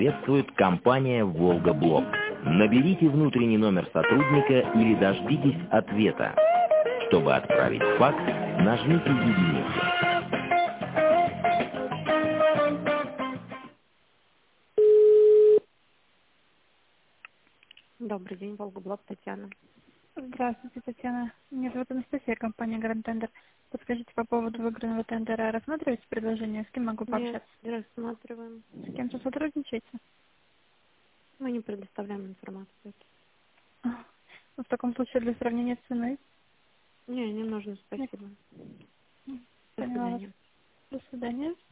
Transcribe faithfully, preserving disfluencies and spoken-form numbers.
Приветствует компания «Волга-Блок». Наберите внутренний номер сотрудника или дождитесь ответа. Чтобы отправить факс, нажмите единицу. Добрый день, Волга-Блок, Татьяна. Здравствуйте, Татьяна. Меня зовут Анастасия, компания Grand Tender. Подскажите по поводу выигранного тендера. Рассматриваете предложение? С кем могу Нет, пообщаться? не рассматриваем. С кем-то сотрудничаете? Мы не предоставляем информацию. А, ну, в таком случае для сравнения цены. Не, не нужно, спасибо. До Поняла вас. свидания. До свидания.